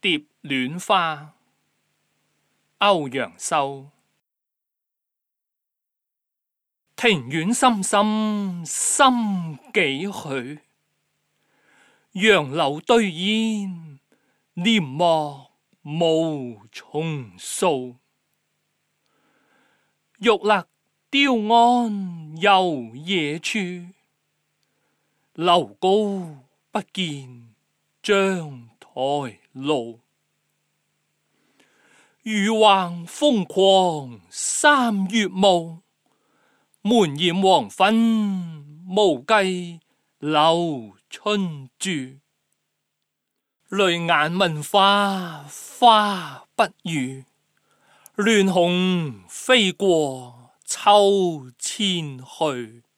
蝶戀花，歐陽修。庭院深深深幾許，楊柳堆煙簾幕無重數。玉勒雕鞍遊野處，樓高不見章台路。雨橫風狂三月暮，門掩黃昏無計留春住。淚眼問花花不語，亂紅飛過秋千去。